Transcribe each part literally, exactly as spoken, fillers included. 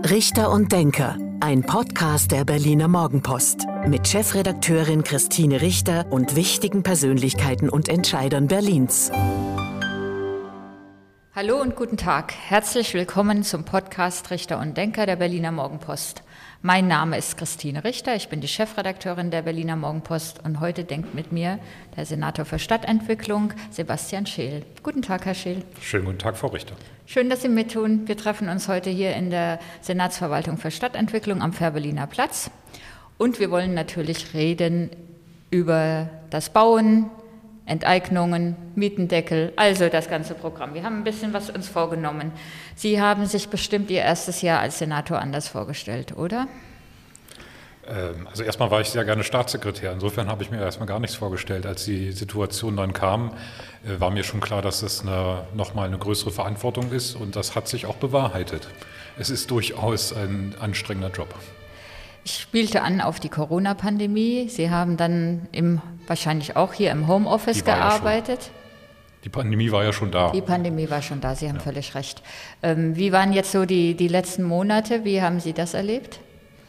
Richter und Denker, ein Podcast der Berliner Morgenpost mit Chefredakteurin Christine Richter und wichtigen Persönlichkeiten und Entscheidern Berlins. Hallo und guten Tag. Herzlich willkommen zum Podcast Richter und Denker der Berliner Morgenpost. Mein Name ist Christine Richter, ich bin die Chefredakteurin der Berliner Morgenpost und heute denkt mit mir der Senator für Stadtentwicklung, Sebastian Scheel. Guten Tag, Herr Scheel. Schönen guten Tag, Frau Richter. Schön, dass Sie mittun. Wir treffen uns heute hier in der Senatsverwaltung für Stadtentwicklung am Fährberliner Platz und wir wollen natürlich reden über das Bauen, Enteignungen, Mietendeckel, also das ganze Programm. Wir haben ein bisschen was uns vorgenommen. Sie haben sich bestimmt Ihr erstes Jahr als Senator anders vorgestellt, oder? Also erstmal war ich sehr gerne Staatssekretär. Insofern habe ich mir erstmal gar nichts vorgestellt. Als die Situation dann kam, war mir schon klar, dass es eine, nochmal eine größere Verantwortung ist und das hat sich auch bewahrheitet. Es ist durchaus ein anstrengender Job. Ich spielte an auf die Corona-Pandemie. Sie haben dann im, wahrscheinlich auch hier im Homeoffice gearbeitet. Ja, die Pandemie war ja schon da. Die Pandemie war schon da, Sie haben ja. völlig recht. Ähm, wie waren jetzt so die, die letzten Monate? Wie haben Sie das erlebt?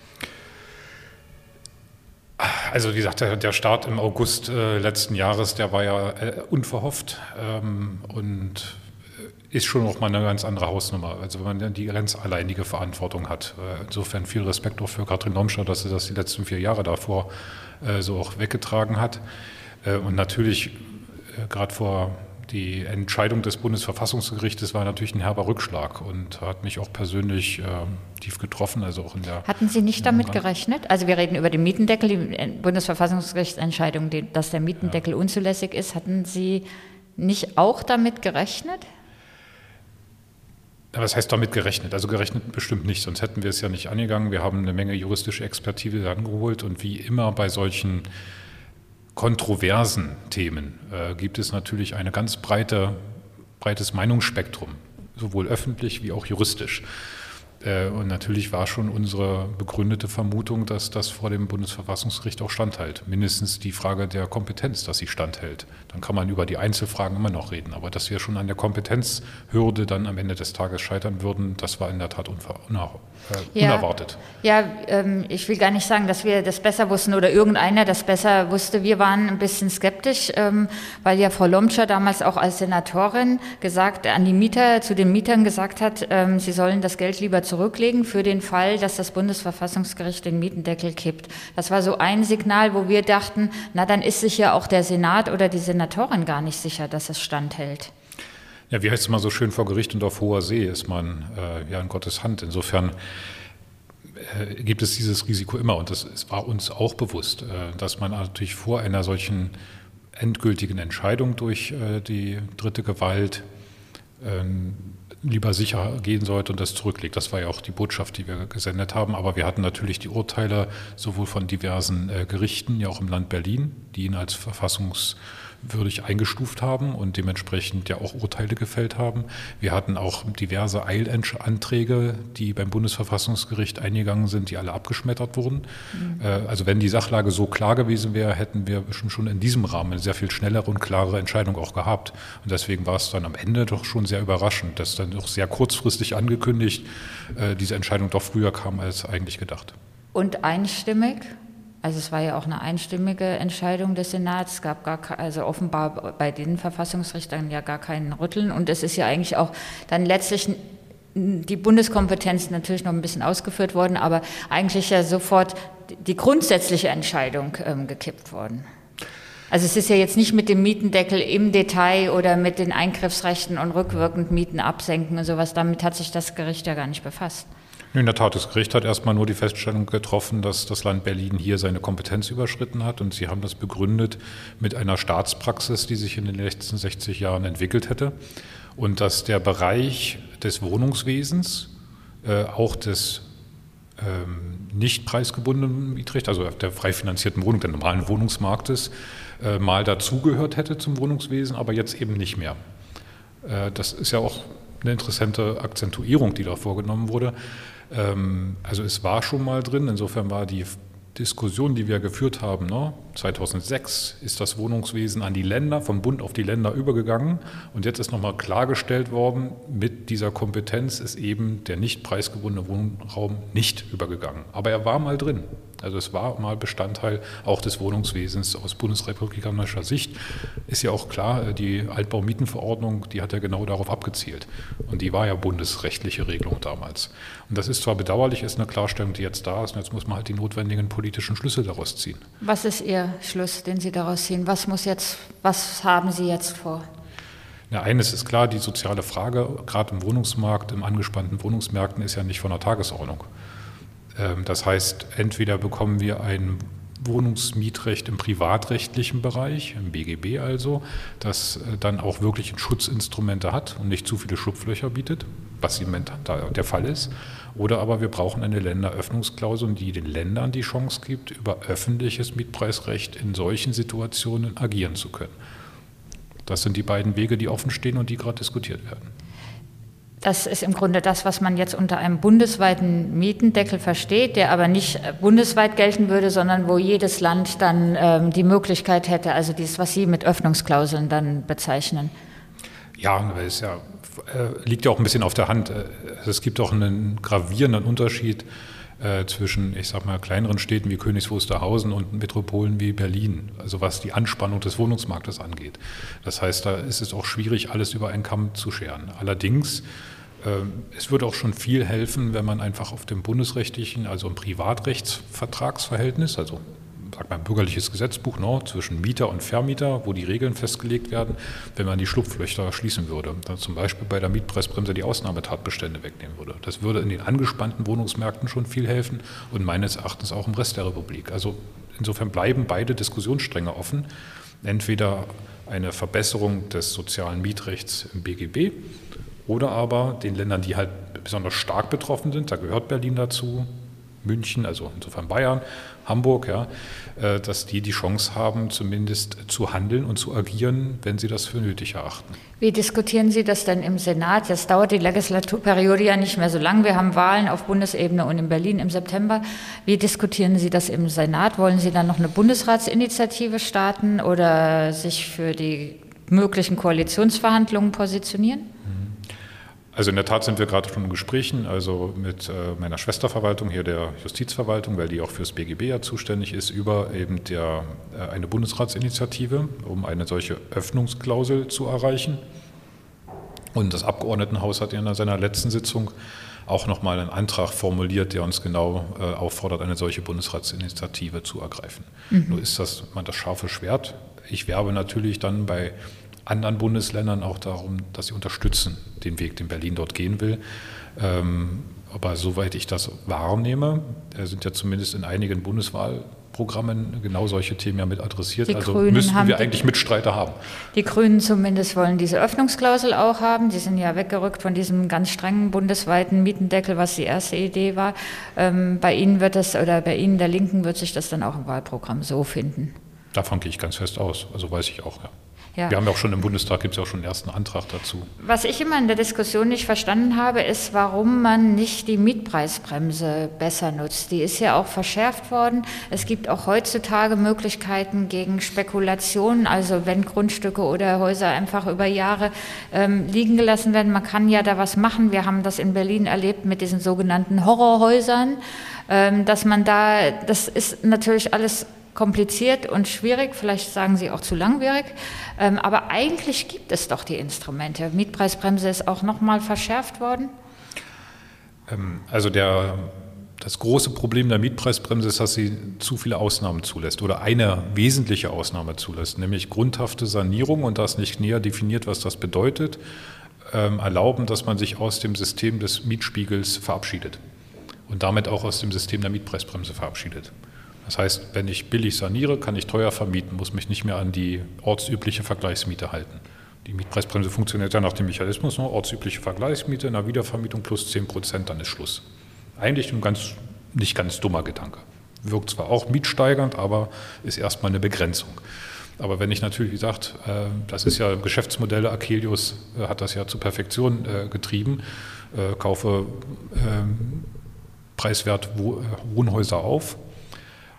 Also wie gesagt, der, der Start im August äh, letzten Jahres, der war ja äh, unverhofft ähm, und ist schon noch mal eine ganz andere Hausnummer. Also wenn man die ganz alleinige Verantwortung hat. Insofern viel Respekt auch für Katrin Lomscher, dass sie das die letzten vier Jahre davor äh, so auch weggetragen hat. Äh, und natürlich äh, gerade vor die Entscheidung des Bundesverfassungsgerichtes war natürlich ein herber Rückschlag und hat mich auch persönlich äh, tief getroffen. Also auch in der Hatten Sie nicht damit gerechnet? Also wir reden über den Mietendeckel, die Bundesverfassungsgerichtsentscheidung, dass der Mietendeckel ja. unzulässig ist. Hatten Sie nicht auch damit gerechnet? Was heißt damit gerechnet? Also gerechnet bestimmt nicht, sonst hätten wir es ja nicht angegangen. Wir haben eine Menge juristische Expertise angeholt und wie immer bei solchen kontroversen Themen äh, gibt es natürlich ein ganz breite, breites Meinungsspektrum, sowohl öffentlich wie auch juristisch. Äh, und natürlich war schon unsere begründete Vermutung, dass das vor dem Bundesverfassungsgericht auch standhält. Mindestens die Frage der Kompetenz, dass sie standhält. Dann kann man über die Einzelfragen immer noch reden. Aber dass wir schon an der Kompetenzhürde dann am Ende des Tages scheitern würden, das war in der Tat unver- uner- äh, ja, unerwartet. Ja, ähm, ich will gar nicht sagen, dass wir das besser wussten oder irgendeiner das besser wusste. Wir waren ein bisschen skeptisch, ähm, weil ja Frau Lomscher damals auch als Senatorin gesagt, an die Mieter, zu den Mietern gesagt hat, ähm, sie sollen das Geld lieber zurücklegen für den Fall, dass das Bundesverfassungsgericht den Mietendeckel kippt. Das war so ein Signal, wo wir dachten, na dann ist sich ja auch der Senat oder die Senatorin gar nicht sicher, dass es standhält. Ja, wie heißt es mal so schön, vor Gericht und auf hoher See ist man äh, ja in Gottes Hand. Insofern äh, gibt es dieses Risiko immer und das, es war uns auch bewusst, äh, dass man natürlich vor einer solchen endgültigen Entscheidung durch äh, die dritte Gewalt äh, lieber sicher gehen sollte und das zurücklegt. Das war ja auch die Botschaft, die wir gesendet haben. Aber wir hatten natürlich die Urteile sowohl von diversen äh, Gerichten, ja auch im Land Berlin, die ihn als verfassungswürdig eingestuft haben und dementsprechend ja auch Urteile gefällt haben. Wir hatten auch diverse Eilanträge, die beim Bundesverfassungsgericht eingegangen sind, die alle abgeschmettert wurden. Mhm. Äh, also wenn die Sachlage so klar gewesen wäre, hätten wir schon, schon in diesem Rahmen eine sehr viel schnellere und klare Entscheidung auch gehabt. Und deswegen war es dann am Ende doch schon sehr überraschend, dass dann doch sehr kurzfristig angekündigt, äh, diese Entscheidung doch früher kam als eigentlich gedacht. Und einstimmig? Also es war ja auch eine einstimmige Entscheidung des Senats. Es gab gar, also offenbar bei den Verfassungsrichtern ja gar kein Rütteln. Und es ist ja eigentlich auch dann letztlich die Bundeskompetenz natürlich noch ein bisschen ausgeführt worden, aber eigentlich ja sofort die grundsätzliche Entscheidung ähm, gekippt worden. Also es ist ja jetzt nicht mit dem Mietendeckel im Detail oder mit den Eingriffsrechten und rückwirkend Mieten absenken und sowas. Damit hat sich das Gericht ja gar nicht befasst. In der Tat, das Gericht hat erstmal nur die Feststellung getroffen, dass das Land Berlin hier seine Kompetenz überschritten hat und sie haben das begründet mit einer Staatspraxis, die sich in den letzten sechzig Jahren entwickelt hätte und dass der Bereich des Wohnungswesens, äh, auch des ähm, nicht preisgebundenen Mietrechts, also der frei finanzierten Wohnung, der normalen Wohnungsmarktes, äh, mal dazugehört hätte zum Wohnungswesen, aber jetzt eben nicht mehr. Äh, das ist ja auch eine interessante Akzentuierung, die da vorgenommen wurde. Also es war schon mal drin, insofern war die Diskussion, die wir geführt haben, ne? zweitausendsechs ist das Wohnungswesen an die Länder, vom Bund auf die Länder übergegangen und jetzt ist nochmal klargestellt worden, mit dieser Kompetenz ist eben der nicht preisgebundene Wohnraum nicht übergegangen. Aber er war mal drin. Also es war mal Bestandteil auch des Wohnungswesens aus bundesrepublikanischer Sicht. Ist ja auch klar, die Altbaumietenverordnung, die hat ja genau darauf abgezielt. Und die war ja bundesrechtliche Regelung damals. Und das ist zwar bedauerlich, ist eine Klarstellung, die jetzt da ist. Und jetzt muss man halt die notwendigen politischen Schlüsse daraus ziehen. Was ist Ihr Schluss, den Sie daraus ziehen? Was muss jetzt, was haben Sie jetzt vor? Ja, eines ist klar, die soziale Frage, gerade im Wohnungsmarkt, im angespannten Wohnungsmärkten, ist ja nicht von der Tagesordnung. Das heißt, entweder bekommen wir ein Wohnungsmietrecht im privatrechtlichen Bereich, im B G B also, das dann auch wirklich Schutzinstrumente hat und nicht zu viele Schlupflöcher bietet, was im Moment der Fall ist. Oder aber wir brauchen eine Länderöffnungsklausel, die den Ländern die Chance gibt, über öffentliches Mietpreisrecht in solchen Situationen agieren zu können. Das sind die beiden Wege, die offen stehen und die gerade diskutiert werden. Das ist im Grunde das, was man jetzt unter einem bundesweiten Mietendeckel versteht, der aber nicht bundesweit gelten würde, sondern wo jedes Land dann ähm, die Möglichkeit hätte, also dieses, was Sie mit Öffnungsklauseln dann bezeichnen. Ja, es ja, äh, liegt ja auch ein bisschen auf der Hand. Es gibt auch einen gravierenden Unterschied äh, zwischen, ich sag mal, kleineren Städten wie Königs Wusterhausen und Metropolen wie Berlin, also was die Anspannung des Wohnungsmarktes angeht. Das heißt, da ist es auch schwierig, alles über einen Kamm zu scheren. Allerdings es würde auch schon viel helfen, wenn man einfach auf dem bundesrechtlichen, also im Privatrechtsvertragsverhältnis, also sagt man bürgerliches Gesetzbuch no, zwischen Mieter und Vermieter, wo die Regeln festgelegt werden, wenn man die Schlupflöcher schließen würde. Dann zum Beispiel bei der Mietpreisbremse die Ausnahmetatbestände wegnehmen würde. Das würde in den angespannten Wohnungsmärkten schon viel helfen und meines Erachtens auch im Rest der Republik. Also insofern bleiben beide Diskussionsstränge offen. Entweder eine Verbesserung des sozialen Mietrechts im B G B, oder aber den Ländern, die halt besonders stark betroffen sind, da gehört Berlin dazu, München, also insofern Bayern, Hamburg, ja, dass die die Chance haben, zumindest zu handeln und zu agieren, wenn sie das für nötig erachten. Wie diskutieren Sie das denn im Senat? Jetzt dauert die Legislaturperiode ja nicht mehr so lang. Wir haben Wahlen auf Bundesebene und in Berlin im September. Wie diskutieren Sie das im Senat? Wollen Sie dann noch eine Bundesratsinitiative starten oder sich für die möglichen Koalitionsverhandlungen positionieren? Also in der Tat sind wir gerade schon in Gesprächen, also mit äh, meiner Schwesterverwaltung, hier der Justizverwaltung, weil die auch fürs B G B ja zuständig ist, über eben der, äh, eine Bundesratsinitiative, um eine solche Öffnungsklausel zu erreichen. Und das Abgeordnetenhaus hat in seiner letzten Sitzung auch nochmal einen Antrag formuliert, der uns genau äh, auffordert, eine solche Bundesratsinitiative zu ergreifen. Mhm. Nur ist das man das scharfe Schwert. Ich werbe natürlich dann bei anderen Bundesländern auch darum, dass sie unterstützen den Weg, den Berlin dort gehen will. Ähm, aber soweit ich das wahrnehme, sind ja zumindest in einigen Bundeswahlprogrammen genau solche Themen ja mit adressiert. Die also Grünen müssten wir die, eigentlich Mitstreiter haben. Die Grünen zumindest wollen diese Öffnungsklausel auch haben. Die sind ja weggerückt von diesem ganz strengen bundesweiten Mietendeckel, was die erste Idee war. Ähm, bei Ihnen wird das, oder bei Ihnen der Linken wird sich das dann auch im Wahlprogramm so finden. Davon gehe ich ganz fest aus. Also weiß ich auch, ja. Ja. Wir haben ja auch schon im Bundestag, gibt es ja auch schon einen ersten Antrag dazu. Was ich immer in der Diskussion nicht verstanden habe, ist, warum man nicht die Mietpreisbremse besser nutzt. Die ist ja auch verschärft worden. Es gibt auch heutzutage Möglichkeiten gegen Spekulationen, also wenn Grundstücke oder Häuser einfach über Jahre ähm, liegen gelassen werden. Man kann ja da was machen. Wir haben das in Berlin erlebt mit diesen sogenannten Horrorhäusern, ähm, dass man da, das ist natürlich alles kompliziert und schwierig, vielleicht sagen Sie auch zu langwierig, ähm, aber eigentlich gibt es doch die Instrumente. Mietpreisbremse ist auch nochmal verschärft worden. Ähm, also der, das große Problem der Mietpreisbremse ist, dass sie zu viele Ausnahmen zulässt oder eine wesentliche Ausnahme zulässt, nämlich grundhafte Sanierung und das nicht näher definiert, was das bedeutet, ähm, erlauben, dass man sich aus dem System des Mietspiegels verabschiedet und damit auch aus dem System der Mietpreisbremse verabschiedet. Das heißt, wenn ich billig saniere, kann ich teuer vermieten, muss mich nicht mehr an die ortsübliche Vergleichsmiete halten. Die Mietpreisbremse funktioniert ja nach dem Mechanismus, nur ortsübliche Vergleichsmiete, in der Wiedervermietung plus zehn Prozent, dann ist Schluss. Eigentlich ein ganz, nicht ganz dummer Gedanke. Wirkt zwar auch mietsteigernd, aber ist erstmal eine Begrenzung. Aber wenn ich natürlich, wie gesagt, das ist ja Geschäftsmodelle, Akelius hat das ja zur Perfektion getrieben, kaufe preiswert Wohnhäuser auf,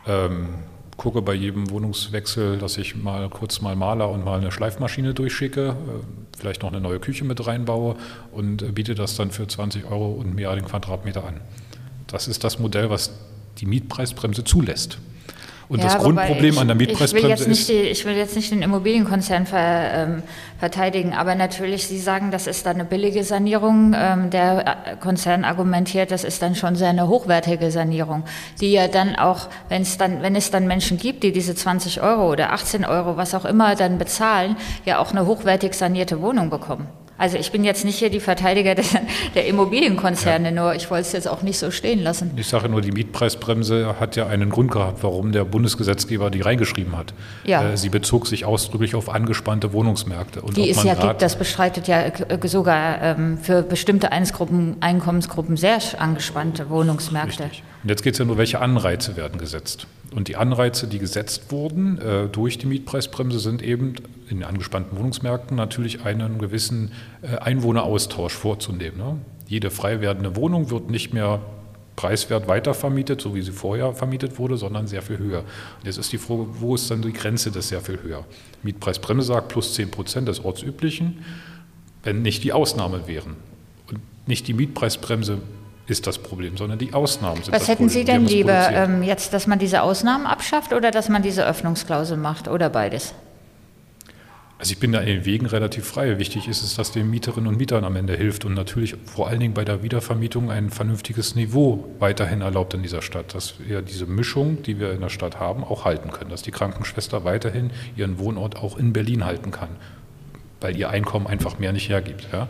Ähm, gucke bei jedem Wohnungswechsel, dass ich mal kurz mal Maler und mal eine Schleifmaschine durchschicke, äh, vielleicht noch eine neue Küche mit reinbaue und äh, biete das dann für zwanzig Euro und mehr den Quadratmeter an. Das ist das Modell, was die Mietpreisbremse zulässt. Und ja, das Grundproblem ich, an der Mietpreisbremse ist... Die, ich will jetzt nicht den Immobilienkonzern ver, ähm, verteidigen, aber natürlich, Sie sagen, das ist dann eine billige Sanierung. Ähm, der Konzern argumentiert, das ist dann schon sehr eine hochwertige Sanierung, die ja dann auch, wenn es dann, wenn es dann Menschen gibt, die diese zwanzig Euro oder achtzehn Euro, was auch immer, dann bezahlen, ja auch eine hochwertig sanierte Wohnung bekommen. Also ich bin jetzt nicht hier die Verteidiger der, der Immobilienkonzerne, ja. Nur ich wollte es jetzt auch nicht so stehen lassen. Ich sage nur, die Mietpreisbremse hat ja einen Grund gehabt, warum der Bundesgesetzgeber die reingeschrieben hat. Ja. Äh, sie bezog sich ausdrücklich auf angespannte Wohnungsmärkte. Und die es ja gibt, das bestreitet ja sogar ähm, für bestimmte Einkommensgruppen, Einkommensgruppen sehr angespannte Wohnungsmärkte. Richtig. Und jetzt geht es ja nur, welche Anreize werden gesetzt. Und die Anreize, die gesetzt wurden äh, durch die Mietpreisbremse, sind eben in angespannten Wohnungsmärkten natürlich einen gewissen äh, Einwohneraustausch vorzunehmen. Ne? Jede frei werdende Wohnung wird nicht mehr preiswert weitervermietet, so wie sie vorher vermietet wurde, sondern sehr viel höher. Und jetzt ist die Frage, wo ist dann die Grenze des sehr viel höher? Mietpreisbremse sagt plus zehn Prozent des Ortsüblichen, wenn nicht die Ausnahme wären. Und nicht die Mietpreisbremse ist das Problem, sondern die Ausnahmen sind Was das hätten Problem. Sie denn lieber, ähm, jetzt, dass man diese Ausnahmen abschafft oder dass man diese Öffnungsklausel macht oder beides? Also ich bin da in den Wegen relativ frei. Wichtig ist es, dass den Mieterinnen und Mietern am Ende hilft und natürlich vor allen Dingen bei der Wiedervermietung ein vernünftiges Niveau weiterhin erlaubt in dieser Stadt, dass wir diese Mischung, die wir in der Stadt haben, auch halten können, dass die Krankenschwester weiterhin ihren Wohnort auch in Berlin halten kann, weil ihr Einkommen einfach mehr nicht hergibt. Ja?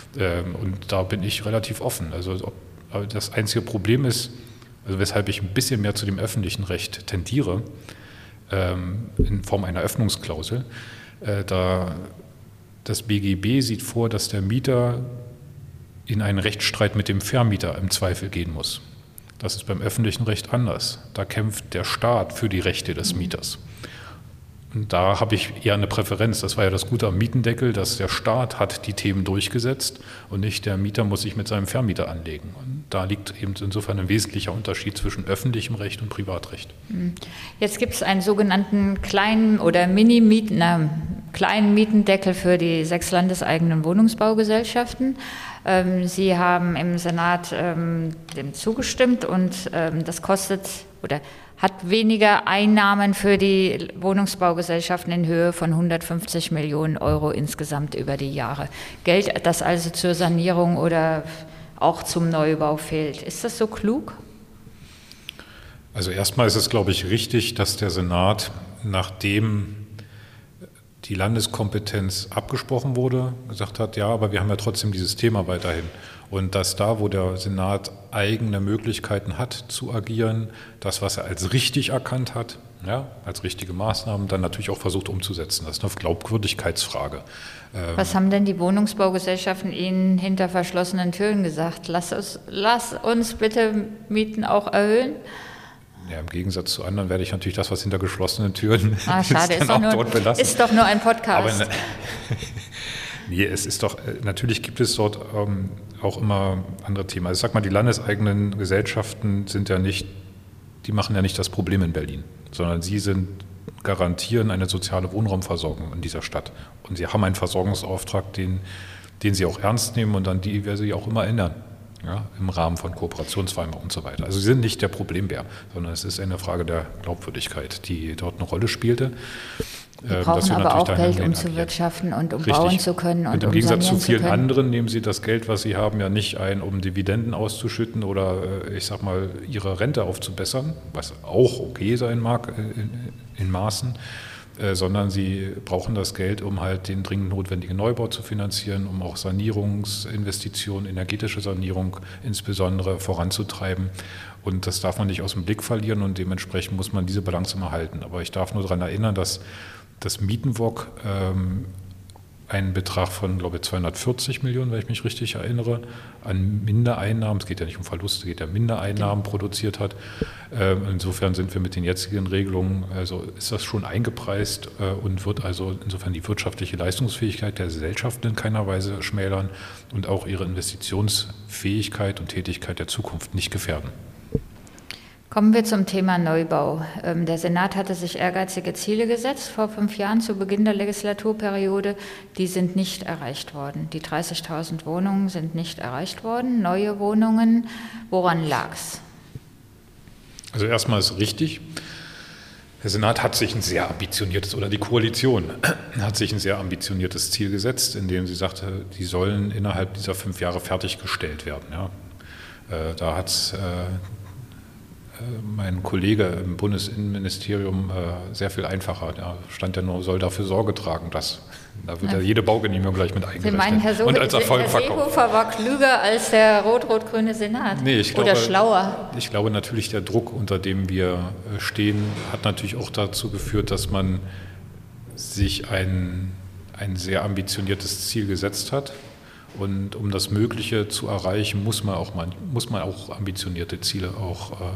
Und da bin ich relativ offen. Also ob Aber das einzige Problem ist, also weshalb ich ein bisschen mehr zu dem öffentlichen Recht tendiere, ähm, in Form einer Öffnungsklausel, äh, da das B G B sieht vor, dass der Mieter in einen Rechtsstreit mit dem Vermieter im Zweifel gehen muss. Das ist beim öffentlichen Recht anders. Da kämpft der Staat für die Rechte des Mieters. Und da habe ich eher eine Präferenz. Das war ja das Gute am Mietendeckel, dass der Staat hat die Themen durchgesetzt und nicht der Mieter muss sich mit seinem Vermieter anlegen. Und da liegt eben insofern ein wesentlicher Unterschied zwischen öffentlichem Recht und Privatrecht. Jetzt gibt es einen sogenannten kleinen oder Mini-Mieten, na, kleinen Mietendeckel für die sechs landeseigenen Wohnungsbaugesellschaften. Ähm, Sie haben im Senat ähm, dem zugestimmt und ähm, das kostet oder hat weniger Einnahmen für die Wohnungsbaugesellschaften in Höhe von hundertfünfzig Millionen Euro insgesamt über die Jahre. Geld, das also zur Sanierung oder auch zum Neubau fehlt. Ist das so klug? Also erstmal ist es, glaube ich, richtig, dass der Senat, nachdem die Landeskompetenz abgesprochen wurde, gesagt hat, ja, aber wir haben ja trotzdem dieses Thema weiterhin. Und dass da, wo der Senat eigene Möglichkeiten hat zu agieren, das, was er als richtig erkannt hat, ja, als richtige Maßnahmen, dann natürlich auch versucht umzusetzen. Das ist eine Glaubwürdigkeitsfrage. Was haben denn die Wohnungsbaugesellschaften Ihnen hinter verschlossenen Türen gesagt? Lass uns, lass uns bitte Mieten auch erhöhen? Ja, im Gegensatz zu anderen werde ich natürlich das, was hinter geschlossenen Türen ah, schade, ist, ist, doch nur, ist doch nur ein Podcast. Aber, nee, es ist doch, natürlich gibt es dort ähm, auch immer andere Themen. Also ich sag mal, die landeseigenen Gesellschaften sind ja nicht, die machen ja nicht das Problem in Berlin, sondern sie sind, garantieren eine soziale Wohnraumversorgung in dieser Stadt. Und sie haben einen Versorgungsauftrag, den, den sie auch ernst nehmen und an die wir sie auch immer erinnern. Ja, im Rahmen von Kooperationsvereinbarungen und so weiter. Also sie sind nicht der Problembär, sondern es ist eine Frage der Glaubwürdigkeit, die dort eine Rolle spielte. Sie brauchen aber auch Geld, um zu wirtschaften und um bauen zu können und, und im um Gegensatz zu vielen zu anderen nehmen Sie das Geld, was Sie haben, ja nicht ein, um Dividenden auszuschütten oder ich sag mal Ihre Rente aufzubessern, was auch okay sein mag in, in Maßen, äh, sondern Sie brauchen das Geld, um halt den dringend notwendigen Neubau zu finanzieren, um auch Sanierungsinvestitionen, energetische Sanierung insbesondere voranzutreiben. Und das darf man nicht aus dem Blick verlieren und dementsprechend muss man diese Balance immer halten. Aber ich darf nur daran erinnern, dass das Mietenwog ähm, einen Betrag von, glaube ich, zweihundertvierzig Millionen, wenn ich mich richtig erinnere, an Mindereinnahmen, es geht ja nicht um Verluste, es geht ja um Mindereinnahmen produziert hat. Ähm, insofern sind wir mit den jetzigen Regelungen, also ist das schon eingepreist äh, und wird also insofern die wirtschaftliche Leistungsfähigkeit der Gesellschaften in keiner Weise schmälern und auch ihre Investitionsfähigkeit und Tätigkeit der Zukunft nicht gefährden. Kommen wir zum Thema Neubau. Der Senat hatte sich ehrgeizige Ziele gesetzt vor fünf Jahren zu Beginn der Legislaturperiode. Die sind nicht erreicht worden. Die dreißigtausend Wohnungen sind nicht erreicht worden. Neue Wohnungen, woran lag's? Also erstmal ist richtig, der Senat hat sich ein sehr ambitioniertes, oder die Koalition hat sich ein sehr ambitioniertes Ziel gesetzt, indem sie sagte, die sollen innerhalb dieser fünf Jahre fertiggestellt werden. Ja. Da hat es mein Kollege im Bundesinnenministerium äh, sehr viel einfacher. Da stand ja nur, soll dafür Sorge tragen, dass da wird ja jede Baugenehmigung gleich mit eingerechnet. Sie meinen, Herr Sohn, und als Erfolg Herr verkauft. Seehofer war klüger als der rot-rot-grüne Senat? Nee, ich glaube, oder schlauer? Ich glaube natürlich, der Druck, unter dem wir stehen, hat natürlich auch dazu geführt, dass man sich ein, ein sehr ambitioniertes Ziel gesetzt hat. Und um das Mögliche zu erreichen, muss man auch, mal, muss man auch ambitionierte Ziele auch ähm,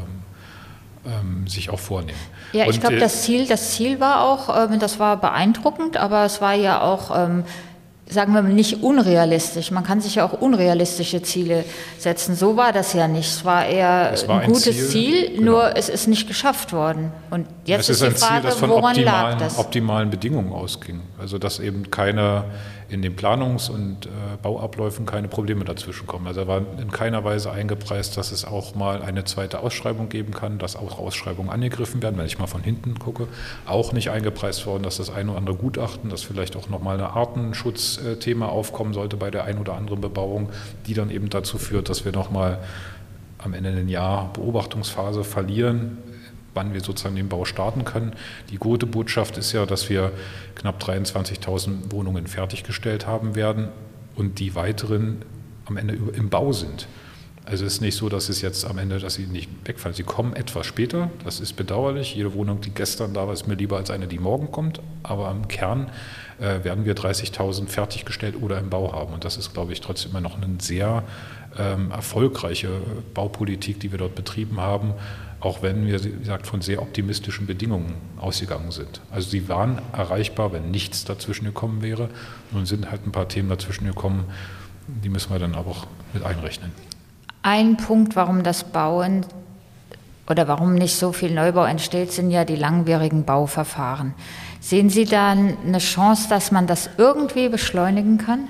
ähm, sich auch vornehmen. Ja, ich Und, glaube, äh, das Ziel, das Ziel war auch, ähm, das war beeindruckend, aber es war ja auch, ähm, sagen wir mal, nicht unrealistisch. Man kann sich ja auch unrealistische Ziele setzen. So war das ja nicht. Es war eher es war ein gutes ein Ziel, Ziel, genau. nur es ist nicht geschafft worden. Und jetzt es ist, ist die ein Frage, Ziel, das von woran optimalen, lag das? optimalen Bedingungen ausging. Also dass eben keine in den Planungs- und äh, Bauabläufen keine Probleme dazwischen kommen. Also da war in keiner Weise eingepreist, dass es auch mal eine zweite Ausschreibung geben kann, dass auch Ausschreibungen angegriffen werden, wenn ich mal von hinten gucke. Auch nicht eingepreist worden, dass das ein oder andere Gutachten, dass vielleicht auch nochmal ein Artenschutzthema aufkommen sollte bei der ein oder anderen Bebauung, die dann eben dazu führt, dass wir nochmal am Ende ein Jahr Beobachtungsphase verlieren, wann wir sozusagen den Bau starten können. Die gute Botschaft ist ja, dass wir knapp dreiundzwanzigtausend Wohnungen fertiggestellt haben werden und die weiteren am Ende im Bau sind. Also es ist nicht so, dass es jetzt am Ende, dass sie nicht wegfallen. Sie kommen etwas später, das ist bedauerlich. Jede Wohnung, die gestern da war, ist mir lieber als eine, die morgen kommt. Aber im Kern äh, werden wir dreißigtausend fertiggestellt oder im Bau haben. Und das ist, glaube ich, trotzdem immer noch eine sehr ähm, erfolgreiche Baupolitik, die wir dort betrieben haben. Auch wenn wir, wie gesagt, von sehr optimistischen Bedingungen ausgegangen sind. Also sie waren erreichbar, wenn nichts dazwischen gekommen wäre. Nun sind halt ein paar Themen dazwischen gekommen, die müssen wir dann aber auch mit einrechnen. Ein Punkt, warum das Bauen oder warum nicht so viel Neubau entsteht, sind ja die langwierigen Bauverfahren. Sehen Sie da eine Chance, dass man das irgendwie beschleunigen kann?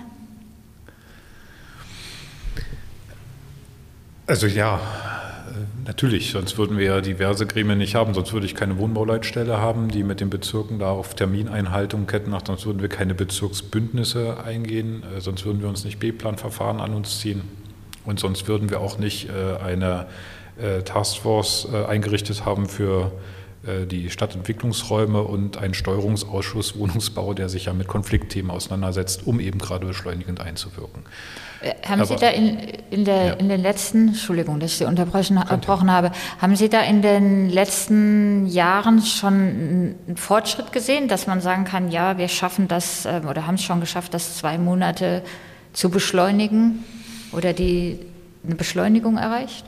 Also ja, natürlich, sonst würden wir ja diverse Gremien nicht haben, sonst würde ich keine Wohnbauleitstelle haben, die mit den Bezirken da auf Termineinhaltung Ketten macht, sonst würden wir keine Bezirksbündnisse eingehen, sonst würden wir uns nicht B-Plan-Verfahren an uns ziehen und sonst würden wir auch nicht eine Taskforce eingerichtet haben für die Stadtentwicklungsräume und einen Steuerungsausschuss Wohnungsbau, der sich ja mit Konfliktthemen auseinandersetzt, um eben gerade beschleunigend einzuwirken. Haben Aber, Sie da in, in, der, ja. in den letzten, Entschuldigung, dass ich Sie unterbrochen habe, haben Sie da in den letzten Jahren schon einen Fortschritt gesehen, dass man sagen kann, ja, wir schaffen das oder haben es schon geschafft, das zwei Monate zu beschleunigen oder die eine Beschleunigung erreicht?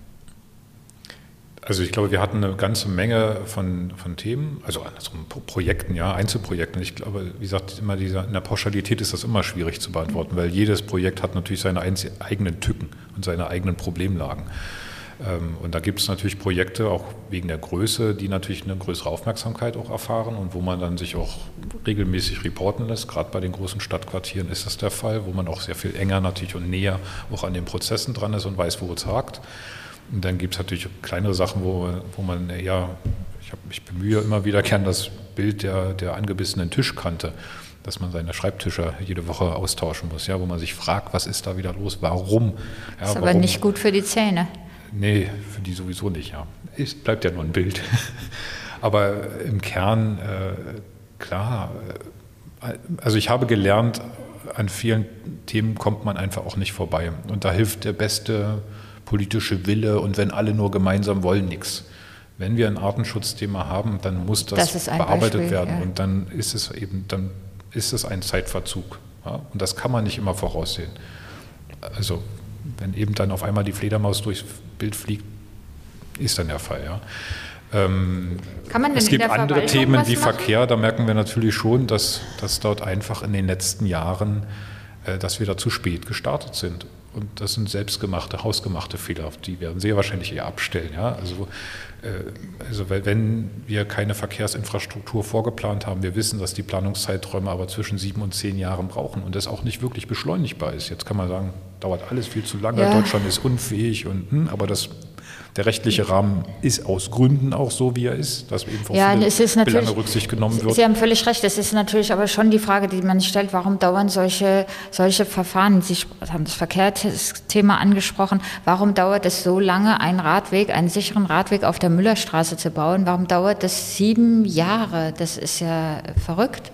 Also ich glaube, wir hatten eine ganze Menge von, von Themen, also Projekten, ja, Einzelprojekten. Ich glaube, wie gesagt, immer dieser, in der Pauschalität ist das immer schwierig zu beantworten, weil jedes Projekt hat natürlich seine eigenen Tücken und seine eigenen Problemlagen. Und da gibt es natürlich Projekte, auch wegen der Größe, die natürlich eine größere Aufmerksamkeit auch erfahren und wo man dann sich auch regelmäßig reporten lässt. Gerade bei den großen Stadtquartieren ist das der Fall, wo man auch sehr viel enger natürlich und näher auch an den Prozessen dran ist und weiß, wo es hakt. Und dann gibt es natürlich kleinere Sachen, wo, wo man eher, ich, hab, ich bemühe immer wieder gern das Bild der, der angebissenen Tischkante, dass man seine Schreibtische jede Woche austauschen muss, ja, wo man sich fragt, was ist da wieder los, warum. Ja, das ist warum? Aber nicht gut für die Zähne. Nee, für die sowieso nicht, ja. Es bleibt ja nur ein Bild. Aber im Kern, äh, klar, äh, also ich habe gelernt, an vielen Themen kommt man einfach auch nicht vorbei. Und da hilft der beste politische Wille und wenn alle nur gemeinsam wollen, nichts. Wenn wir ein Artenschutzthema haben, dann muss das, das bearbeitet Beispiel, werden ja. Und dann ist es eben, dann ist es ein Zeitverzug. Ja? Und das kann man nicht immer voraussehen. Also wenn eben dann auf einmal die Fledermaus durchs Bild fliegt, ist dann der Fall. Ja? Ähm, kann man denn es gibt in der andere Themen wie machen? Verkehr, da merken wir natürlich schon, dass, dass dort einfach in den letzten Jahren, äh, dass wir da zu spät gestartet sind. Und das sind selbstgemachte, hausgemachte Fehler, auf die werden sehr wahrscheinlich eher abstellen. Ja? Also, äh, also wenn wir keine Verkehrsinfrastruktur vorgeplant haben, wir wissen, dass die Planungszeiträume aber zwischen sieben und zehn Jahren brauchen und das auch nicht wirklich beschleunigbar ist. Jetzt kann man sagen, dauert alles viel zu lange, ja. Deutschland ist unfähig, und hm, aber das... Der rechtliche Rahmen ist aus Gründen auch so, wie er ist, dass eben auf ja, viele es ist Belange Rücksicht genommen wird. Sie haben völlig recht. Es ist natürlich aber schon die Frage, die man stellt, warum dauern solche, solche Verfahren, Sie haben das Verkehrsthema angesprochen, warum dauert es so lange, einen Radweg, einen sicheren Radweg auf der Müllerstraße zu bauen? Warum dauert das sieben Jahre? Das ist ja verrückt.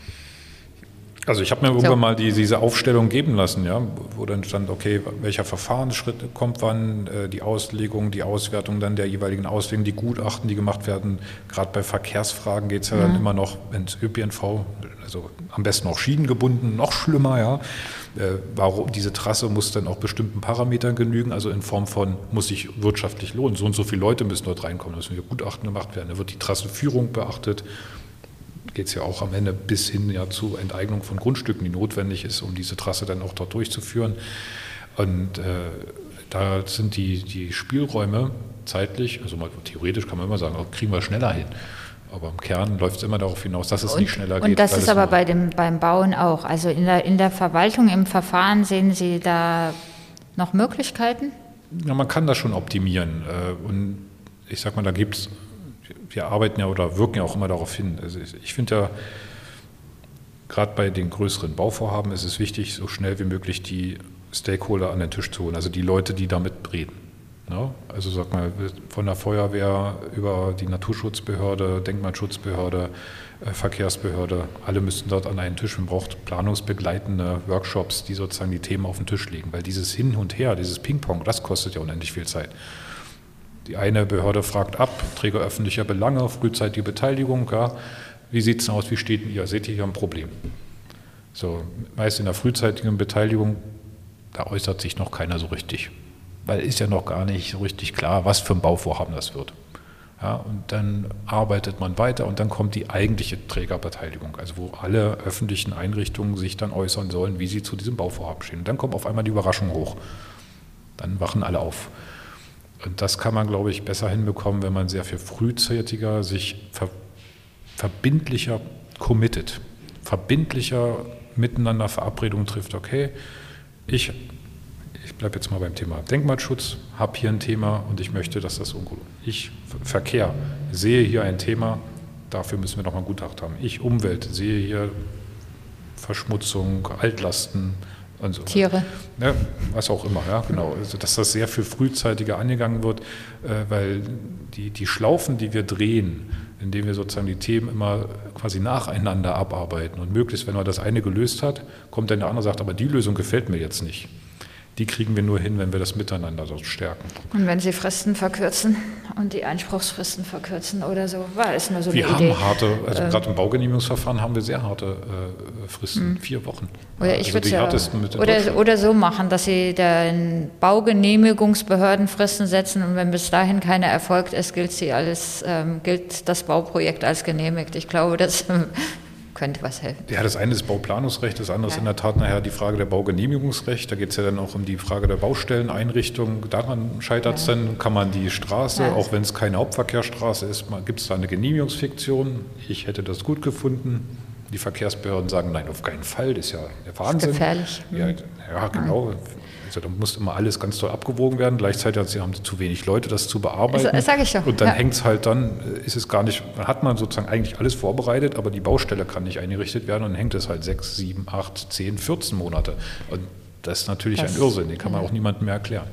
Also ich habe mir irgendwann so. mal die, diese Aufstellung geben lassen, ja, wo dann stand, okay, welcher Verfahrensschritt kommt wann, äh, die Auslegung, die Auswertung dann der jeweiligen Auslegung, die Gutachten, die gemacht werden. Gerade bei Verkehrsfragen geht es ja mhm. dann immer noch, wenn es Ö P N V, also am besten auch schienengebunden, noch schlimmer, ja. Äh, warum diese Trasse muss dann auch bestimmten Parametern genügen, also in Form von, muss sich wirtschaftlich lohnen, so und so viele Leute müssen dort reinkommen, da müssen wir Gutachten gemacht werden, da wird die Trassenführung beachtet. Geht es ja auch am Ende bis hin ja zu Enteignung von Grundstücken, die notwendig ist, um diese Trasse dann auch dort durchzuführen. Und äh, da sind die, die Spielräume zeitlich, also mal theoretisch kann man immer sagen, kriegen wir schneller hin. Aber im Kern läuft es immer darauf hinaus, dass es und, nicht schneller geht. Und das ist aber bei dem, beim Bauen auch. Also in der, in der Verwaltung, im Verfahren sehen Sie da noch Möglichkeiten? Ja, man kann das schon optimieren. Und ich sag mal, da gibt es wir arbeiten ja oder wirken ja auch immer darauf hin. Also ich finde ja, gerade bei den größeren Bauvorhaben ist es wichtig, so schnell wie möglich die Stakeholder an den Tisch zu holen, also die Leute, die damit reden. Ne? Also sag mal, von der Feuerwehr über die Naturschutzbehörde, Denkmalschutzbehörde, äh, Verkehrsbehörde, alle müssen dort an einen Tisch. Man braucht planungsbegleitende Workshops, die sozusagen die Themen auf den Tisch legen, weil dieses Hin und Her, dieses Ping-Pong, das kostet ja unendlich viel Zeit. Die eine Behörde fragt ab, Träger öffentlicher Belange, frühzeitige Beteiligung, ja. Wie sieht es aus, wie steht ihr? Seht ihr hier ein Problem? So, meist in der frühzeitigen Beteiligung, da äußert sich noch keiner so richtig, weil ist ja noch gar nicht so richtig klar, was für ein Bauvorhaben das wird. Ja, und dann arbeitet man weiter und dann kommt die eigentliche Trägerbeteiligung, also wo alle öffentlichen Einrichtungen sich dann äußern sollen, wie sie zu diesem Bauvorhaben stehen. Und dann kommt auf einmal die Überraschung hoch. Dann wachen alle auf. Und das kann man, glaube ich, besser hinbekommen, wenn man sehr viel frühzeitiger sich ver- verbindlicher committet, verbindlicher miteinander Verabredungen trifft. Okay, ich, ich bleibe jetzt mal beim Thema Denkmalschutz, habe hier ein Thema und ich möchte, dass das ungut ist. Ich, Verkehr, sehe hier ein Thema, dafür müssen wir nochmal ein Gutachten haben. Ich, Umwelt, sehe hier Verschmutzung, Altlasten, und so. Tiere. Ja, was auch immer, ja, genau. Also, dass das sehr viel frühzeitiger angegangen wird, äh, weil die, die Schlaufen, die wir drehen, indem wir sozusagen die Themen immer quasi nacheinander abarbeiten und möglichst, wenn man das eine gelöst hat, kommt dann der andere und sagt, aber die Lösung gefällt mir jetzt nicht. Die kriegen wir nur hin, wenn wir das miteinander dort stärken. Und wenn Sie Fristen verkürzen und die Einspruchsfristen verkürzen oder so, war es nur so eine wir Idee. Wir haben harte, also ähm, gerade im Baugenehmigungsverfahren haben wir sehr harte äh, Fristen, mh. vier Wochen. Oder, ich also die ja, mit oder, oder so machen, dass Sie den Baugenehmigungsbehörden Fristen setzen und wenn bis dahin keine erfolgt ist, gilt, sie alles, ähm, gilt das Bauprojekt als genehmigt. Ich glaube, das könnte was helfen. Ja, das eine ist Bauplanungsrecht, das andere ja. ist in der Tat nachher die Frage der Baugenehmigungsrecht. Da geht es ja dann auch um die Frage der Baustelleneinrichtung. Daran scheitert es ja. dann, kann man die Straße, ja. auch wenn es keine Hauptverkehrsstraße ist, gibt es da eine Genehmigungsfiktion. Ich hätte das gut gefunden. Die Verkehrsbehörden sagen, nein, auf keinen Fall, das ist ja der Wahnsinn. Das ist gefährlich. Ja, ja genau. Ja. Also da muss immer alles ganz toll abgewogen werden. Gleichzeitig haben sie zu wenig Leute, das zu bearbeiten. Das sage ich doch. Und dann ja. hängt es halt dann, ist es gar nicht, dann hat man sozusagen eigentlich alles vorbereitet, aber die Baustelle kann nicht eingerichtet werden und dann hängt es halt sechs, sieben, acht, zehn, vierzehn Monate. Und das ist natürlich das, ein Irrsinn, den kann man ja. auch niemandem mehr erklären.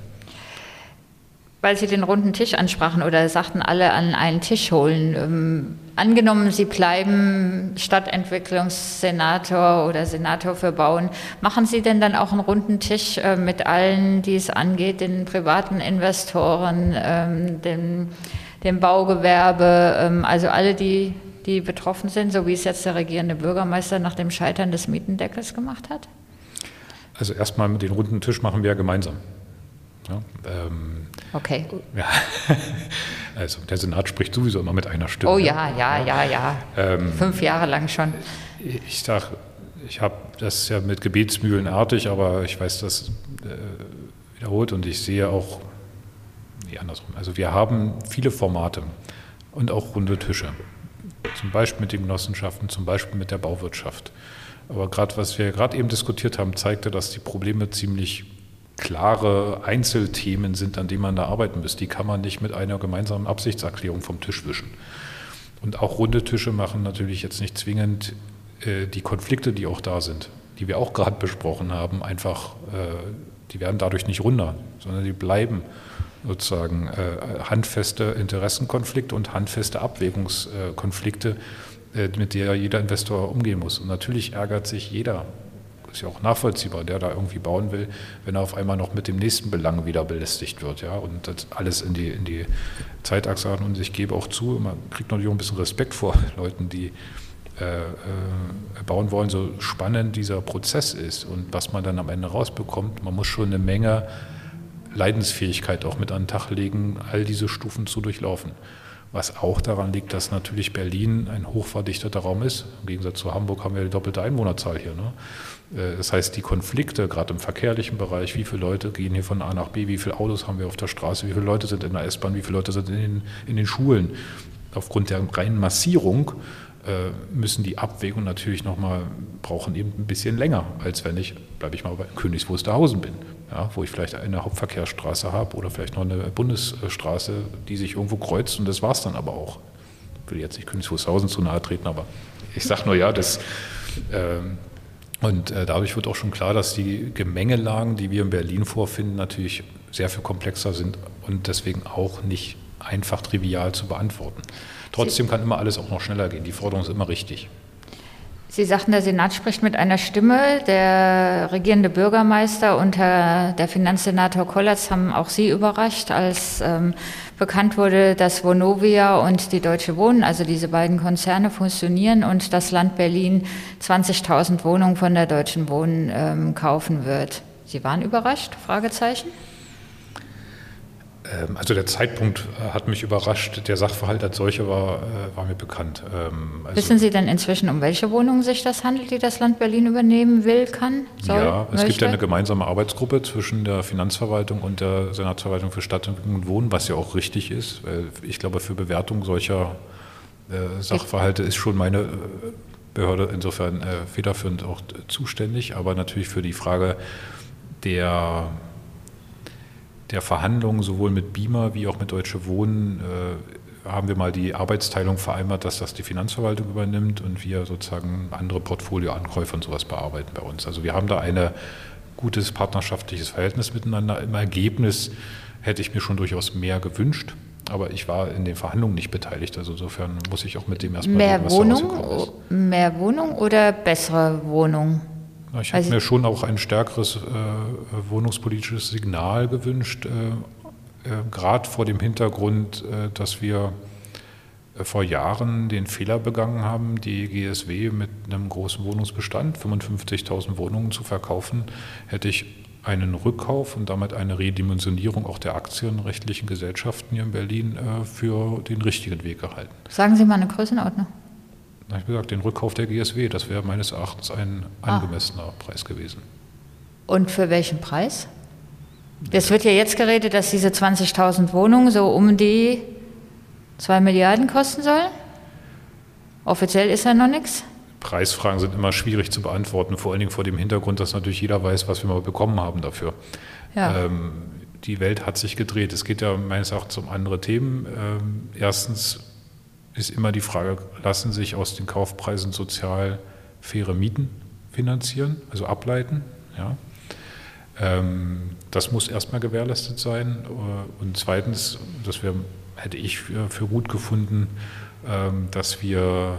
Weil Sie den runden Tisch ansprachen oder sagten, alle an einen Tisch holen. Ähm, angenommen, Sie bleiben Stadtentwicklungssenator oder Senator für Bauen, machen Sie denn dann auch einen runden Tisch äh, mit allen, die es angeht, den privaten Investoren, ähm, dem, dem Baugewerbe, ähm, also alle, die, die betroffen sind, so wie es jetzt der regierende Bürgermeister nach dem Scheitern des Mietendeckels gemacht hat? Also erstmal den runden Tisch machen wir ja gemeinsam. Ja, ähm, okay. Ja, also der Senat spricht sowieso immer mit einer Stimme. Oh ja, ja, ja, ja. Ähm, Fünf Jahre lang schon. Ich sage, ich habe das ja mit Gebetsmühlenartig, aber ich weiß, dass äh, wiederholt und ich sehe auch, nee, andersrum, also wir haben viele Formate und auch runde Tische, zum Beispiel mit den Genossenschaften, zum Beispiel mit der Bauwirtschaft. Aber gerade was wir gerade eben diskutiert haben, zeigte, dass die Probleme ziemlich klare Einzelthemen sind, an denen man da arbeiten muss. Die kann man nicht mit einer gemeinsamen Absichtserklärung vom Tisch wischen. Und auch runde Tische machen natürlich jetzt nicht zwingend äh, die Konflikte, die auch da sind, die wir auch gerade besprochen haben, einfach, äh, die werden dadurch nicht runder, sondern die bleiben sozusagen äh, handfeste Interessenkonflikte und handfeste Abwägungskonflikte, äh, mit der jeder Investor umgehen muss. Und natürlich ärgert sich jeder, ist ja auch nachvollziehbar, der da irgendwie bauen will, wenn er auf einmal noch mit dem nächsten Belang wieder belästigt wird, ja, und das alles in die, in die Zeitachse hat. Und ich gebe auch zu, man kriegt natürlich auch ein bisschen Respekt vor Leuten, die äh, äh, bauen wollen, so spannend dieser Prozess ist und was man dann am Ende rausbekommt. Man muss schon eine Menge Leidensfähigkeit auch mit an den Tag legen, all diese Stufen zu durchlaufen. Was auch daran liegt, dass natürlich Berlin ein hochverdichteter Raum ist. Im Gegensatz zu Hamburg haben wir die doppelte Einwohnerzahl hier, ne? Das heißt, die Konflikte, gerade im verkehrlichen Bereich, wie viele Leute gehen hier von A nach B, wie viele Autos haben wir auf der Straße, wie viele Leute sind in der S-Bahn, wie viele Leute sind in den, in den Schulen. Aufgrund der reinen Massierung äh, müssen die Abwägungen natürlich nochmal, brauchen eben ein bisschen länger, als wenn ich, bleibe ich mal bei Königs Wusterhausen bin. Ja, wo ich vielleicht eine Hauptverkehrsstraße habe oder vielleicht noch eine Bundesstraße, die sich irgendwo kreuzt und das war es dann aber auch. Ich will jetzt nicht Königs Wusterhausen zu nahe treten, aber ich sage nur, ja, das ähm, und äh, dadurch wird auch schon klar, dass die Gemengelagen, die wir in Berlin vorfinden, natürlich sehr viel komplexer sind und deswegen auch nicht einfach trivial zu beantworten. Trotzdem kann immer alles auch noch schneller gehen, die Forderung ist immer richtig. Sie sagten, der Senat spricht mit einer Stimme. Der regierende Bürgermeister und Herr, der Finanzsenator Kollatz haben auch Sie überrascht, als ähm, bekannt wurde, dass Vonovia und die Deutsche Wohnen, also diese beiden Konzerne, fusionieren und das Land Berlin zwanzigtausend Wohnungen von der Deutschen Wohnen ähm, kaufen wird. Sie waren überrascht? Fragezeichen. Also der Zeitpunkt hat mich überrascht, der Sachverhalt als solcher war, war mir bekannt. Also Wissen Sie denn inzwischen, um welche Wohnungen sich das handelt, die das Land Berlin übernehmen will, kann, soll, Ja, es möchte? gibt ja eine gemeinsame Arbeitsgruppe zwischen der Finanzverwaltung und der Senatsverwaltung für Stadtentwicklung und Wohnen, was ja auch richtig ist, weil ich glaube, für Bewertung solcher äh, Sachverhalte ist schon meine Behörde insofern äh, federführend auch zuständig, aber natürlich für die Frage der der Verhandlungen sowohl mit BIMA wie auch mit Deutsche Wohnen äh, haben wir mal die Arbeitsteilung vereinbart, dass das die Finanzverwaltung übernimmt und wir sozusagen andere Portfolioankäufe und sowas bearbeiten bei uns. Also wir haben da ein gutes partnerschaftliches Verhältnis miteinander. Im Ergebnis hätte ich mir schon durchaus mehr gewünscht, aber ich war in den Verhandlungen nicht beteiligt. Also insofern muss ich auch mit dem erstmal mehr reden, was Wohnung, da rausgekommen ist. Mehr Wohnung oder bessere Wohnung? Ich hätte also mir schon auch ein stärkeres äh, wohnungspolitisches Signal gewünscht, äh, äh, gerade vor dem Hintergrund, äh, dass wir äh, vor Jahren den Fehler begangen haben, die G S W mit einem großen Wohnungsbestand, fünfundfünfzigtausend Wohnungen zu verkaufen, hätte ich einen Rückkauf und damit eine Redimensionierung auch der aktienrechtlichen Gesellschaften hier in Berlin äh, für den richtigen Weg gehalten. Sagen Sie mal eine Größenordnung. Ich habe gesagt, den Rückkauf der G S W, das wäre meines Erachtens ein angemessener ah. Preis gewesen. Und für welchen Preis? Es wird ja jetzt geredet, dass diese zwanzigtausend Wohnungen so um die zwei Milliarden kosten sollen. Offiziell ist ja noch nichts. Preisfragen sind immer schwierig zu beantworten, vor allen Dingen vor dem Hintergrund, dass natürlich jeder weiß, was wir mal bekommen haben dafür. Ja. Ähm, die Welt hat sich gedreht. Es geht ja meines Erachtens um andere Themen. Ähm, erstens ist immer die Frage, lassen sich aus den Kaufpreisen sozial faire Mieten finanzieren, also ableiten? Ja. Ähm, das muss erstmal gewährleistet sein. Und zweitens, das wär, hätte ich für, für gut gefunden, ähm, dass wir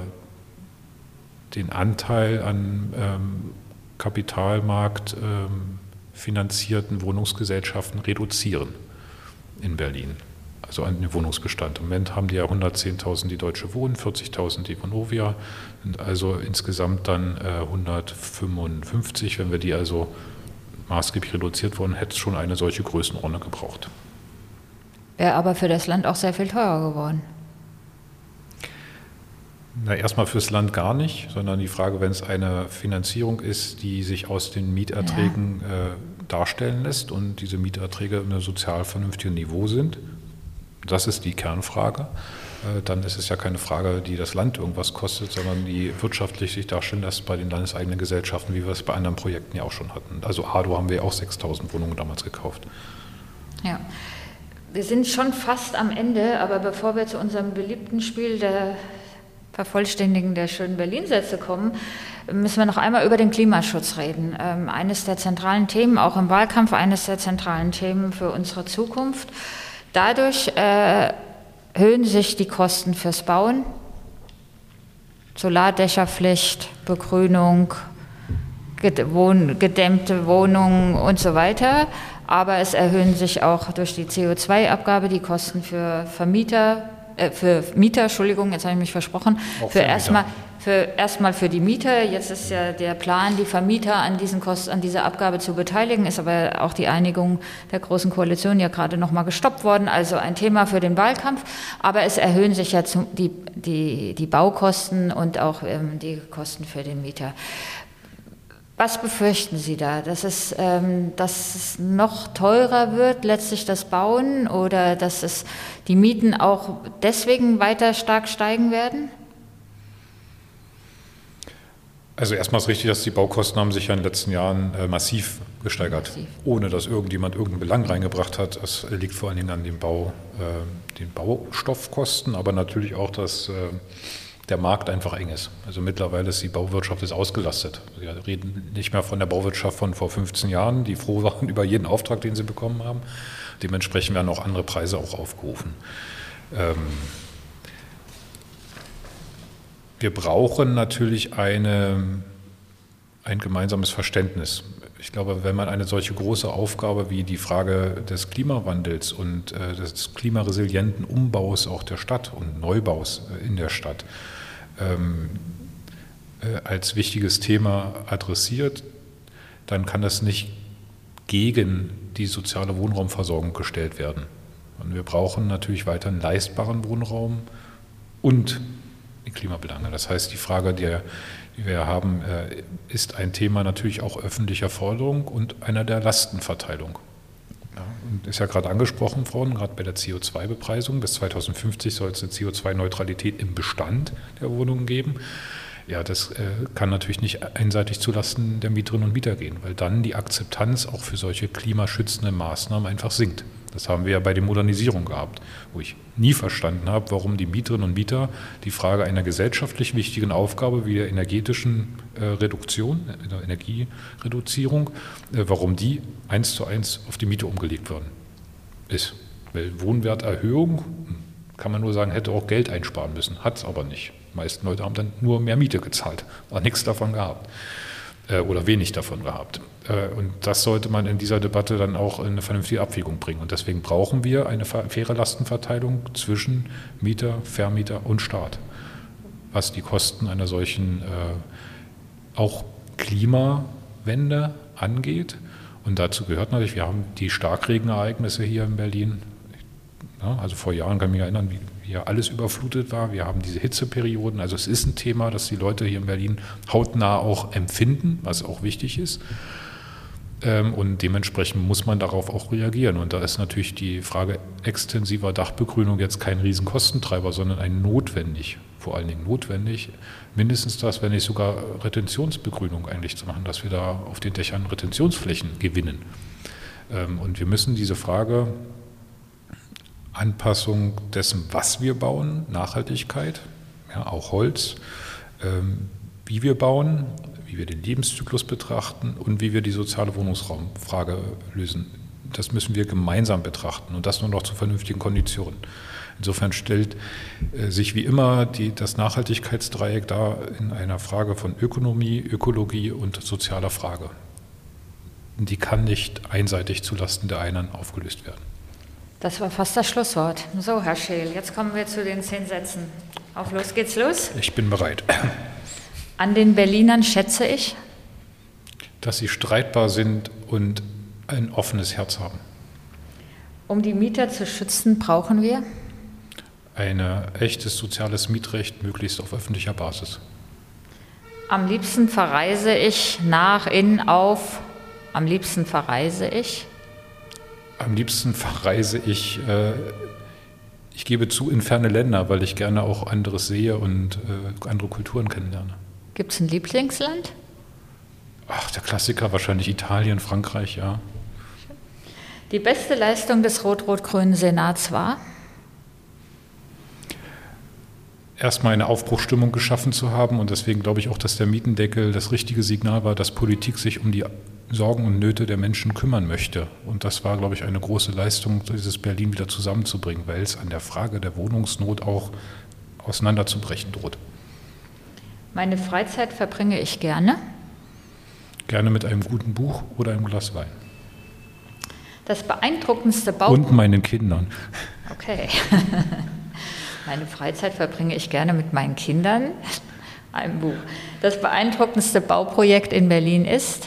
den Anteil an ähm, Kapitalmarkt ähm, finanzierten Wohnungsgesellschaften reduzieren in Berlin. Also an den Wohnungsbestand. Im Moment haben die ja hundertzehntausend die Deutsche Wohnen, vierzigtausend die Vonovia, sind also insgesamt dann äh, hundertfünfundfünfzig. Wenn wir die also maßgeblich reduziert wurden, hätte es schon eine solche Größenordnung gebraucht. Wäre aber für das Land auch sehr viel teurer geworden. Na, erstmal fürs Land gar nicht, sondern die Frage, wenn es eine Finanzierung ist, die sich aus den Mieterträgen ja. äh, darstellen lässt und diese Mieterträge in einem sozial vernünftigen Niveau sind, das ist die Kernfrage, äh, dann ist es ja keine Frage, die das Land irgendwas kostet, sondern die wirtschaftlich sich darstellen lässt bei den landeseigenen Gesellschaften, wie wir es bei anderen Projekten ja auch schon hatten. Also A D O haben wir auch sechstausend Wohnungen damals gekauft. Ja. Wir sind schon fast am Ende, aber bevor wir zu unserem beliebten Spiel der Vervollständigen der schönen Berlin-Sätze kommen, müssen wir noch einmal über den Klimaschutz reden. Ähm, eines der zentralen Themen, auch im Wahlkampf, eines der zentralen Themen für unsere Zukunft. Dadurch äh, erhöhen sich die Kosten fürs Bauen, Solardächerpflicht, Begrünung, gedämmte Wohnungen und so weiter. Aber es erhöhen sich auch durch die C O zwei Abgabe die Kosten für Vermieter, äh, für Mieter, Entschuldigung, jetzt habe ich mich versprochen, auch für, für erstmal für erstmal für die Mieter. Jetzt ist ja der Plan, die Vermieter an diesen Kosten, an dieser Abgabe zu beteiligen, ist aber auch die Einigung der Großen Koalition ja gerade noch mal gestoppt worden, also ein Thema für den Wahlkampf. Aber es erhöhen sich ja die, die, die Baukosten und auch ähm, die Kosten für den Mieter. Was befürchten Sie da? Dass es, ähm, dass es noch teurer wird, letztlich das Bauen, oder dass es die Mieten auch deswegen weiter stark steigen werden? Also erstmal ist richtig, dass die Baukosten haben sich ja in den letzten Jahren äh, massiv gesteigert, massiv. Ohne dass irgendjemand irgendeinen Belang reingebracht hat. Das liegt vor allen Dingen an den, Bau, äh, den Baustoffkosten, aber natürlich auch, dass äh, der Markt einfach eng ist. Also mittlerweile ist die Bauwirtschaft ist ausgelastet. Wir reden nicht mehr von der Bauwirtschaft von vor fünfzehn Jahren, die froh waren über jeden Auftrag, den sie bekommen haben. Dementsprechend werden auch andere Preise auch aufgerufen. Ähm wir brauchen natürlich eine, ein gemeinsames Verständnis. Ich glaube, wenn man eine solche große Aufgabe wie die Frage des Klimawandels und äh, des klimaresilienten Umbaus auch der Stadt und Neubaus äh, in der Stadt ähm, äh, als wichtiges Thema adressiert, dann kann das nicht gegen die soziale Wohnraumversorgung gestellt werden. Und wir brauchen natürlich weiterhin leistbaren Wohnraum und die Klimabelange. Das heißt, die Frage, die, die wir haben, äh, ist ein Thema natürlich auch öffentlicher Forderung und einer der Lastenverteilung. Ja, und ist ja gerade angesprochen worden, gerade bei der C O zwei Bepreisung. Bis zweitausendfünfzig soll es eine C O zwei Neutralität im Bestand der Wohnungen geben. Ja, das äh, kann natürlich nicht einseitig zulasten der Mieterinnen und Mieter gehen, weil dann die Akzeptanz auch für solche klimaschützenden Maßnahmen einfach sinkt. Das haben wir ja bei der Modernisierung gehabt, wo ich nie verstanden habe, warum die Mieterinnen und Mieter die Frage einer gesellschaftlich wichtigen Aufgabe wie der energetischen äh, Reduktion, der Energiereduzierung, äh, warum die eins zu eins auf die Miete umgelegt worden ist. Weil Wohnwerterhöhung, kann man nur sagen, hätte auch Geld einsparen müssen, hat es aber nicht. Die meisten Leute haben dann nur mehr Miete gezahlt, aber nichts davon gehabt äh, oder wenig davon gehabt. Und das sollte man in dieser Debatte dann auch in eine vernünftige Abwägung bringen. Und deswegen brauchen wir eine faire Lastenverteilung zwischen Mieter, Vermieter und Staat, was die Kosten einer solchen äh, auch Klimawende angeht. Und dazu gehört natürlich, wir haben die Starkregenereignisse hier in Berlin. Ja, also vor Jahren kann ich mich erinnern, wie hier alles überflutet war. Wir haben diese Hitzeperioden. Also es ist ein Thema, das die Leute hier in Berlin hautnah auch empfinden, was auch wichtig ist. Und dementsprechend muss man darauf auch reagieren. Und da ist natürlich die Frage extensiver Dachbegrünung jetzt kein Riesenkostentreiber, sondern ein notwendig, vor allen Dingen notwendig, mindestens das, wenn nicht sogar Retentionsbegrünung eigentlich zu machen, dass wir da auf den Dächern Retentionsflächen gewinnen. Und wir müssen diese Frage Anpassung dessen, was wir bauen, Nachhaltigkeit, ja, auch Holz, wie wir bauen, wie wir den Lebenszyklus betrachten und wie wir die soziale Wohnungsraumfrage lösen. Das müssen wir gemeinsam betrachten und das nur noch zu vernünftigen Konditionen. Insofern stellt äh, sich wie immer die, das Nachhaltigkeitsdreieck da in einer Frage von Ökonomie, Ökologie und sozialer Frage. Und die kann nicht einseitig zulasten der einen aufgelöst werden. Das war fast das Schlusswort. So, Herr Scheel, jetzt kommen wir zu den zehn Sätzen. Auf los geht's los. Ich bin bereit. An den Berlinern schätze ich, dass sie streitbar sind und ein offenes Herz haben. Um die Mieter zu schützen, brauchen wir Ein echtes soziales Mietrecht, möglichst auf öffentlicher Basis. Am liebsten verreise ich nach, in, auf. Am liebsten verreise ich. Am liebsten verreise ich, äh, ich gebe zu, in ferne Länder, weil ich gerne auch anderes sehe und äh, andere Kulturen kennenlerne. Gibt es ein Lieblingsland? Ach, der Klassiker, wahrscheinlich Italien, Frankreich, ja. Die beste Leistung des rot-rot-grünen Senats war? Erstmal eine Aufbruchsstimmung geschaffen zu haben und deswegen glaube ich auch, dass der Mietendeckel das richtige Signal war, dass Politik sich um die Sorgen und Nöte der Menschen kümmern möchte. Und das war, glaube ich, eine große Leistung, dieses Berlin wieder zusammenzubringen, weil es an der Frage der Wohnungsnot auch auseinanderzubrechen droht. Meine Freizeit verbringe ich gerne? Gerne mit einem guten Buch oder einem Glas Wein. Das beeindruckendste Bau... Und meinen Kindern. Okay. Meine Freizeit verbringe ich gerne mit meinen Kindern. Ein Buch. Das beeindruckendste Bauprojekt in Berlin ist?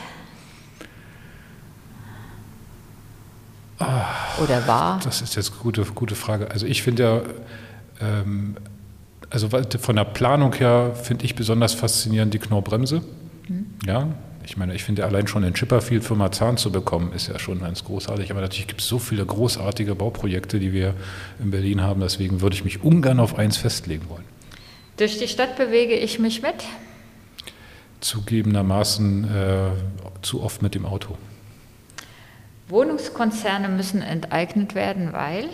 Oder war? Das ist jetzt eine gute, gute Frage. Also ich finde ja, ähm, also von der Planung her finde ich besonders faszinierend die Knorr-Bremse. Mhm. Ja, ich meine, ich finde allein schon in Chipperfield für Marzahn zu bekommen, ist ja schon ganz großartig. Aber natürlich gibt es so viele großartige Bauprojekte, die wir in Berlin haben. Deswegen würde ich mich ungern auf eins festlegen wollen. Durch die Stadt bewege ich mich mit? Zugegebenermaßen äh, zu oft mit dem Auto. Wohnungskonzerne müssen enteignet werden, weil?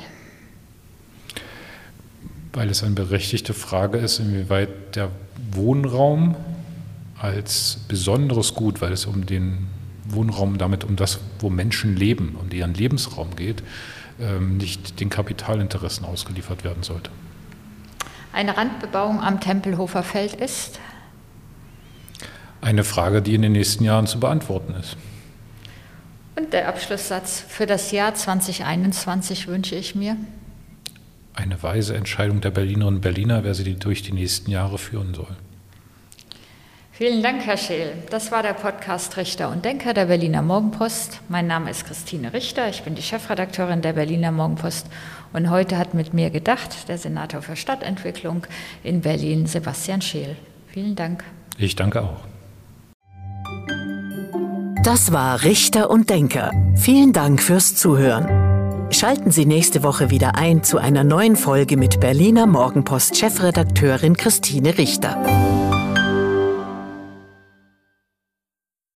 Weil es eine berechtigte Frage ist, inwieweit der Wohnraum als besonderes Gut, weil es um den Wohnraum, damit um das, wo Menschen leben, um deren Lebensraum geht, nicht den Kapitalinteressen ausgeliefert werden sollte. Eine Randbebauung am Tempelhofer Feld ist? Eine Frage, die in den nächsten Jahren zu beantworten ist. Und der Abschlusssatz: Für das Jahr zwanzig einundzwanzig wünsche ich mir? Eine weise Entscheidung der Berlinerinnen und Berliner, wer sie durch die nächsten Jahre führen soll. Vielen Dank, Herr Scheel. Das war der Podcast Richter und Denker der Berliner Morgenpost. Mein Name ist Christine Richter, ich bin die Chefredakteurin der Berliner Morgenpost und heute hat mit mir gedacht der Senator für Stadtentwicklung in Berlin, Sebastian Scheel. Vielen Dank. Ich danke auch. Das war Richter und Denker. Vielen Dank fürs Zuhören. Schalten Sie nächste Woche wieder ein zu einer neuen Folge mit Berliner Morgenpost-Chefredakteurin Christine Richter.